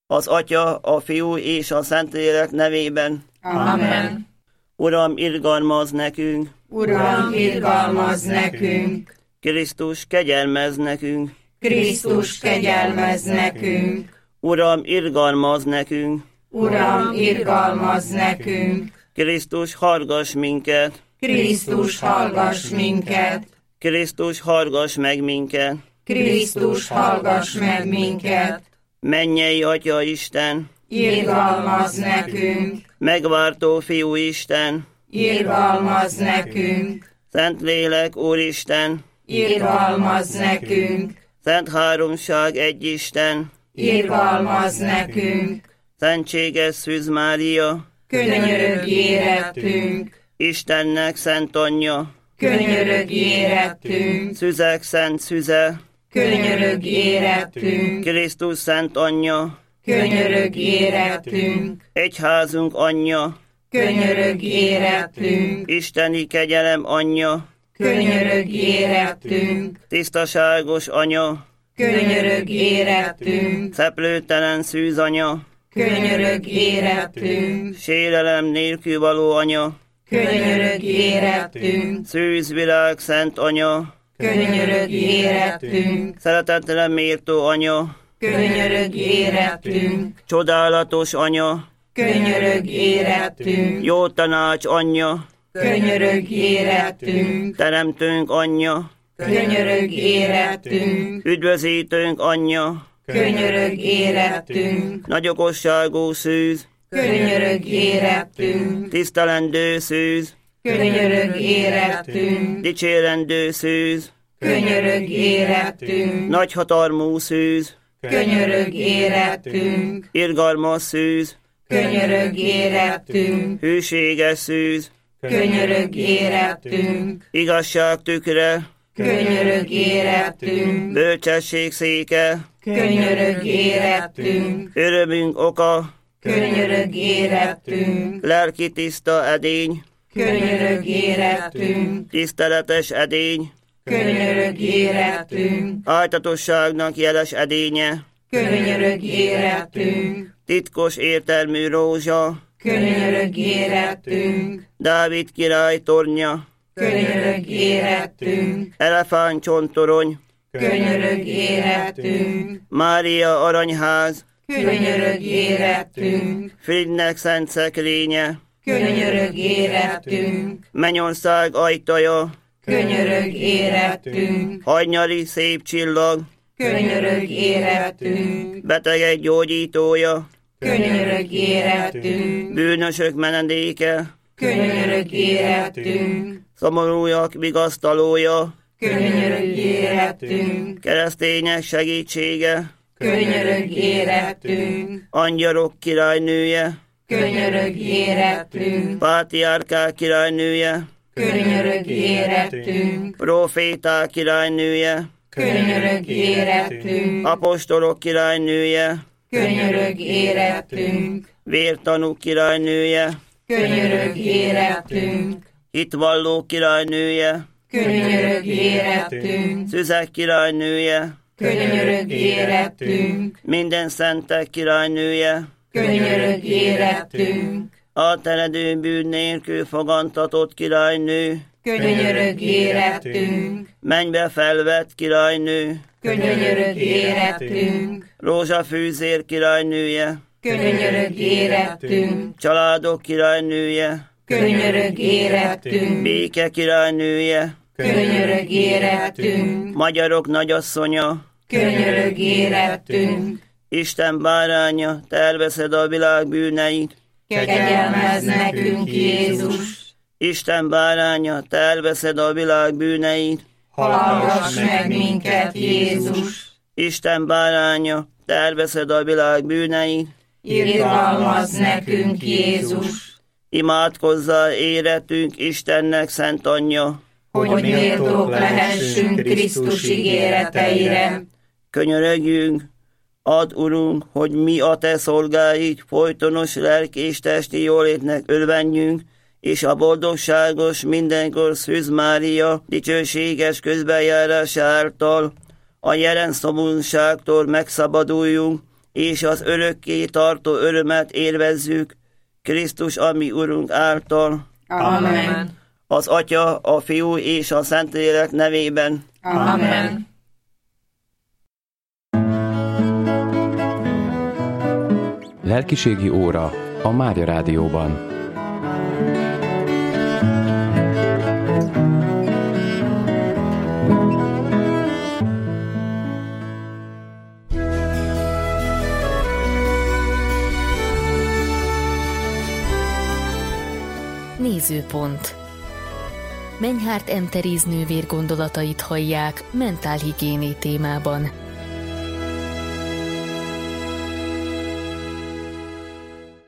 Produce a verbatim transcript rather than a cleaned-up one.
Az Atya, a Fiú és a Szentlélek nevében. Amen. Uram, irgalmazz nekünk! Uram, irgalmazz nekünk! Krisztus, kegyelmezz nekünk! Krisztus, kegyelmezz nekünk! Uram, irgalmazz nekünk! Uram, irgalmazz nekünk! Krisztus, hallgass minket! Krisztus, hallgass minket! Krisztus, hallgass meg minket! Krisztus, hallgass meg minket! Mennyei Atya Isten! Irgalmazz nekünk! Megváltó Fiú Isten! Irgalmazz nekünk! Szentlélek Úristen! Irgalmazz nekünk! Szent Háromság egy Isten! Irgalmazz nekünk! Szentséges Szűz Mária! Könyörögj érettünk! Istennek Szent Anyja! Könyörögj érettünk! Szüzek Szent Szüze! Könyörögj érettünk! Krisztus Szent Anyja! Könyörögj érettünk! Egyházunk Anyja! Könyörögj érettünk! Isteni kegyelem Anyja! Könyörögj érettünk! Tisztaságos Anya! Könyörögj érettünk! Szeplőtelen Szűz Anya! Könyörögj érettünk! Sérelem nélkül való Anya! Könyörögj érettünk! Szűz Világ Szent Anya! Könyörögj érettünk! Szeretetre méltó Anya! Könyörögj érettünk! Csodálatos Anya! Könyörögj érettünk! Jó tanács Anyja! Könyörögj érettünk! Teremtőnk Anyja! Könyörögj érettünk! Üdvözítőnk Anyja! Könyörögj érettünk! Nagyokosságú Szűz! Könyörögj érettünk! Tisztelendő Szűz! Könyörögj érettünk! Dicsérendő Szűz! Könyörögj érettünk! Nagyhatalmú Szűz! Könyörögj érettünk! Irgalmas Szűz! Könyörögj érettünk! Hűséges Szűz! Könyörögj érettünk! Igazság tükre! Könyörögj érettünk! Bölcsesség széke! Könyörögj érettünk! Örömünk oka! Könyörögj érettünk! Lelki tiszta edény! Könyörögj érettünk! Tiszteletes edény! Könyörögj érettünk! Ájtatosságnak jeles edénye! Könyörögj érettünk! Titkos értelmű rózsa! Könyörögj érettünk! Dávid király tornya! Könyörögj érettünk! Elefántcsontorony! Könyörögj érettünk! Mária aranyház! Könyörögj érettünk! Frigynek szent szekrénye! Könyörögj érettünk! Mennyország ajtaja! Könyörögj érettünk! Hajnyali szép csillag! Könyörögj érettünk! Betegek gyógyítója! Könyörögj érettünk! Bűnösök menedéke! Könyörögj érettünk! Szomorúak vigasztalója! Könyörögj érettünk! Keresztények segítsége! Könyörögj érettünk! Angyalok királynője! Könyörögj érettünk! Pátriárkák királynője! Könyörögj érettünk! Proféták királynője! Könyörögj érettünk! Apostolok királynője! Könyörögj érettünk! Vértanúk királynője! Könyörögj érettünk! Hitvalló királynője! Könyörögj érettünk! Szüzek királynője! Könyörögj érettünk! Minden szentek királynője! Könyörögj érettünk! Átteredő bűn nélkül fogantatott királynő! Könyörögj érettünk! Mennybe felvett királynő! Könyörögj érettünk! Rózsafűzér királynője! Könyörögj érettünk! Családok királynője! Könyörögj érettünk! Béke királynője! Könyörögj érettünk! Magyarok nagyasszonya! Könyörögj érettünk! Isten báránya, te elveszed a világ bűneit! Kegyelmezz nekünk, Jézus! Isten báránya, te elveszed a világ bűneit! Hallgass meg minket, Jézus! Isten báránya, te elveszed a világ bűneit! Irgalmazz nekünk, Jézus! Imádkozzál éretünk Istennek Szent Anyja! Hogy méltók lehessünk Krisztus ígéreteire! Könyörögjünk, add, Urunk, hogy mi a te szolgáid folytonos lelki és testi jólétnek örvenjünk, és a boldogságos mindenkor Szűz Mária dicsőséges közbenjárása által a jelen szomorúságtól megszabaduljunk, és az örökké tartó örömet élvezzük Krisztus, ami Urunk által. Amen. Az Atya, a Fiú és a Szentlélek nevében. Amen. Lelkiségi óra a Mária Rádióban. Nézőpont. Menyhárt Em Teréz nővér gondolatait hallják mentálhigiéné témában.